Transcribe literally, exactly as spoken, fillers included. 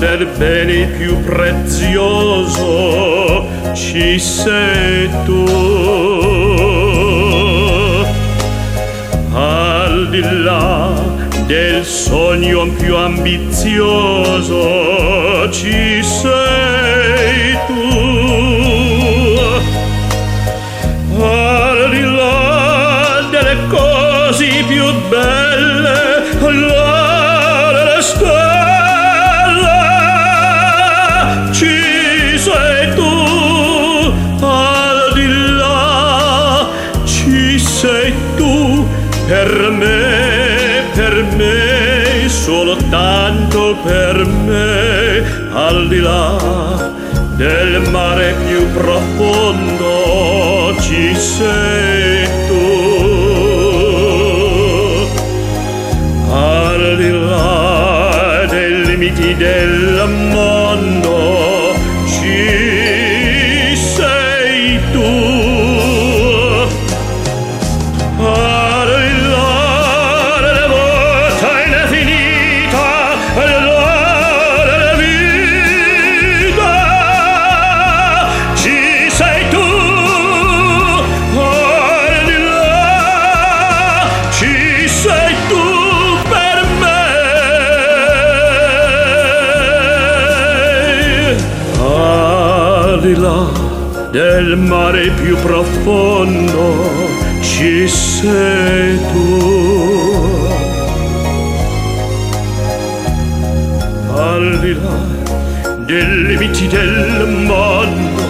del bene più prezioso ci sei tu. Al di là del sogno più ambizioso ci sei tu. Al di là delle cose più belle, là delle stelle ci sei tu. Al di là ci sei tu per me, per me, soltanto per me. Al di là del mare più profondo ci sei tu. Al di là dei limiti del mondo ci sei tu. Al di là della vita infinita, al di là della vita ci sei tu. Al di là ci sei tu per me. Al di là del mare più profondo ci sei tu. Al di là dei limiti del mondo